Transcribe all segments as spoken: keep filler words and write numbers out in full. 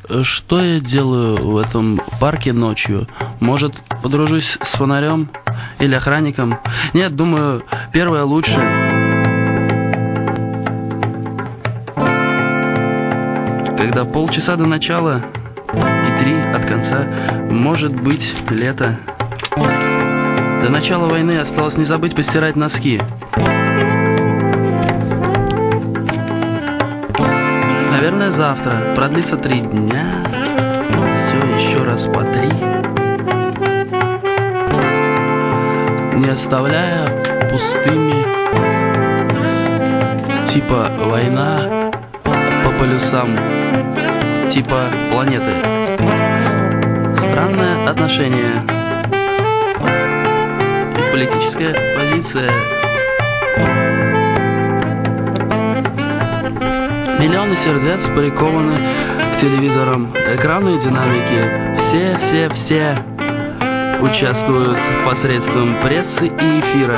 что я делаю в этом парке ночью? Может, подружусь с фонарем или охранником? Нет, думаю, первое лучше. Когда полчаса до начала и три от конца, может быть, лето. До начала войны осталось не забыть постирать носки. Наверное, завтра продлится три дня. Все еще раз по три. Не оставляя пустыми. Типа война по полюсам. Типа планеты. Странное отношение. Политическая позиция. Миллионы сердец прикованы к телевизорам, экрану и динамике. Все, все, все участвуют посредством прессы и эфира.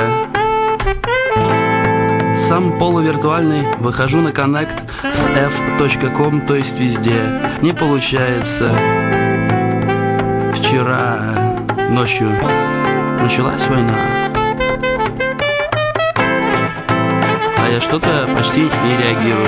Сам полувиртуальный, выхожу на коннект с эф точка ком, то есть везде. Не получается. Вчера ночью началась война. А я что-то почти не реагирую.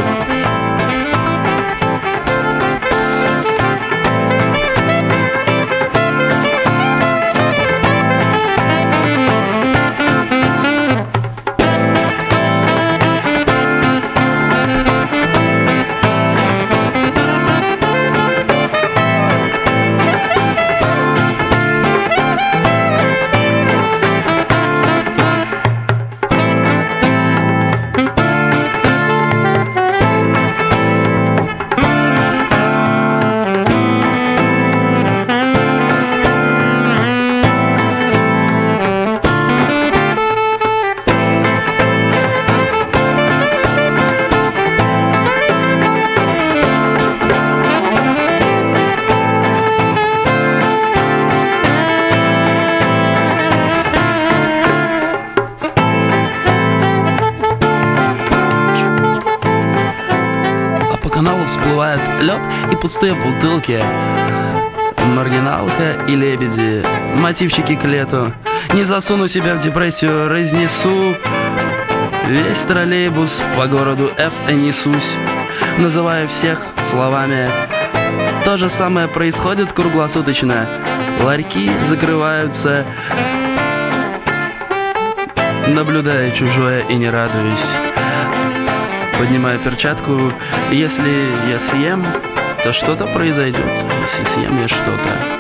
Всплывает лед и пустые бутылки. Маргиналка и лебеди. Мотивчики к лету. Не засуну себя в депрессию, разнесу весь троллейбус по городу F и несусь, называя всех словами. То же самое происходит круглосуточно. Ларьки закрываются. Наблюдая чужое и не радуюсь. Поднимаю перчатку. Если я съем, то что-то произойдет. Если съем я что-то.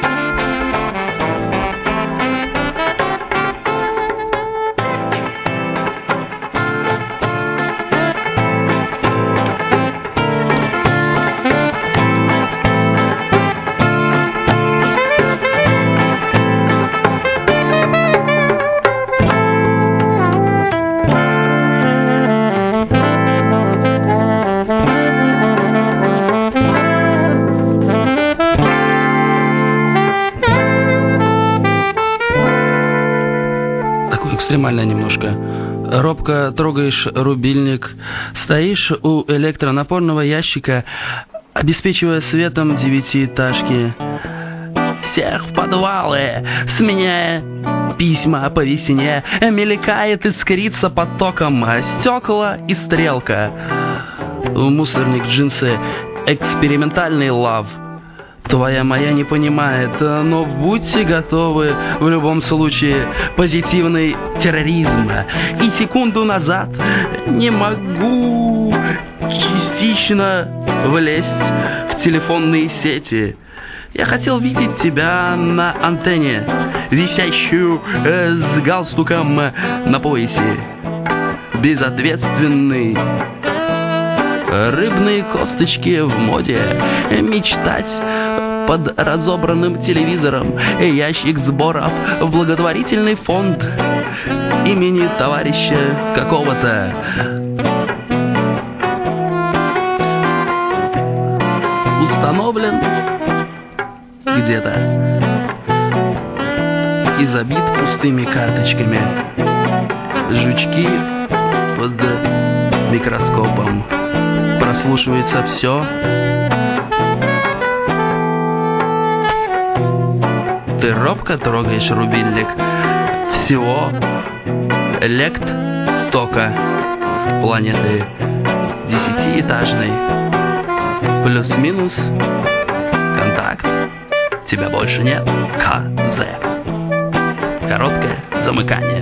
Экстремально немножко. Робко трогаешь рубильник, стоишь у электронапорного ящика, обеспечивая светом девятиэтажки. Всех в подвалы, сменяя письма по весне, мелькает, искрится потоком стекла и стрелка. В мусорник джинсы, экспериментальный лав. Твоя моя не понимает, но будьте готовы в любом случае. Позитивный терроризм. И секунду назад не могу частично влезть в телефонные сети. Я хотел видеть тебя на антенне, висящую э, с галстуком на поясе. Безответственный. Рыбные косточки в моде. Мечтать под разобранным телевизором. Ящик сборов в благотворительный фонд имени товарища какого-то. Установлен где-то и забит пустыми карточками. Жучки под микроскопом. Прослушивается все. робко трогаешь рубильник. Всего элект тока планеты десятиэтажной. Плюс-минус контакт. Тебя больше нет. КЗ. Короткое замыкание.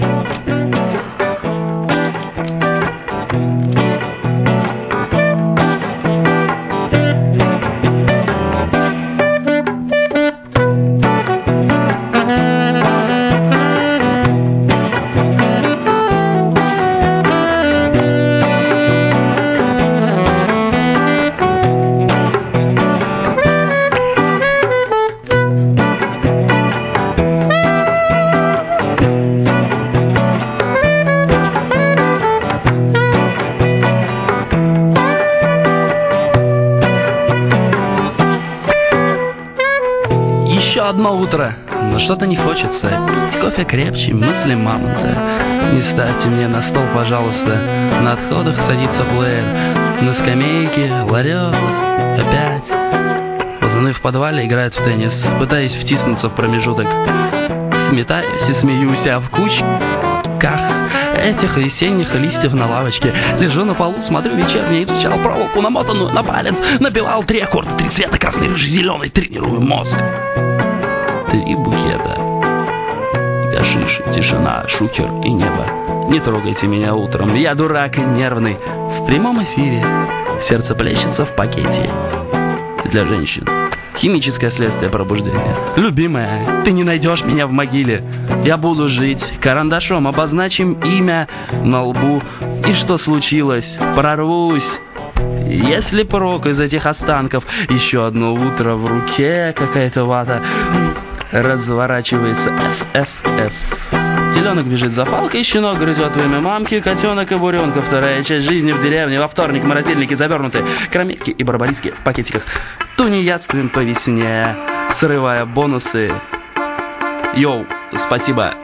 Одно утро, но что-то не хочется. Пить кофе крепче, мысли мамонта. Не ставьте мне на стол, пожалуйста. На отходах садится плеер. На скамейке ларек. Опять. Пацаны в подвале играют в теннис. Пытаюсь втиснуться в промежуток. Сметаюсь и смеюсь, а в кучках этих весенних листьев на лавочке лежу на полу, смотрю вечерний, изучал проволоку, намотанную на палец. Набивал три аккорда, три цвета, красный, рыжий, зеленый. Тренирую мозг. Три букета. Гашиш, тишина, шухер и небо. Не трогайте меня утром, я дурак и нервный. В прямом эфире сердце плещется в пакете. Для женщин химическое следствие пробуждения. Любимая, ты не найдешь меня в могиле. Я буду жить, карандашом обозначим имя на лбу. И что случилось? Прорвусь. Если порок из этих останков. Еще одно утро в руке, какая-то вата. Разворачивается эф эф эф. Теленок бежит за палкой, щенок грызет во имя мамки, котенок и буренка. Вторая часть жизни в деревне. Во вторник морозильники завернуты, карамельки и барбариски в пакетиках. Тунеядствуем по весне, срывая бонусы. Йоу, спасибо.